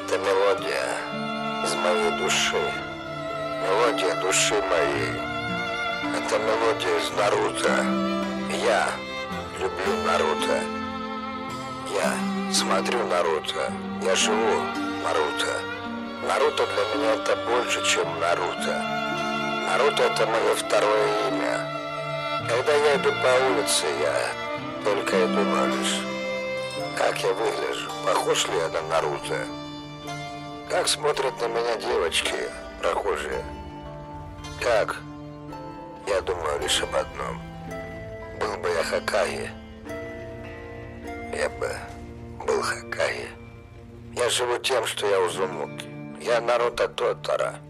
Это мелодия из моей души. Мелодия души моей. Это мелодия из Наруто. Я люблю Наруто. Я смотрю Наруто. Я живу Наруто. Наруто для меня это больше, чем Наруто. Наруто это мое второе имя. Когда я иду по улице, я только и думаю лишь, как я выгляжу, похож ли я на Наруто. Как смотрят на меня девочки, прохожие. Как? Я думаю лишь об одном. Был бы я Хокаге. Я бы был Хокаге. Я живу тем, что я Узумаки. Я Наруто Тотара.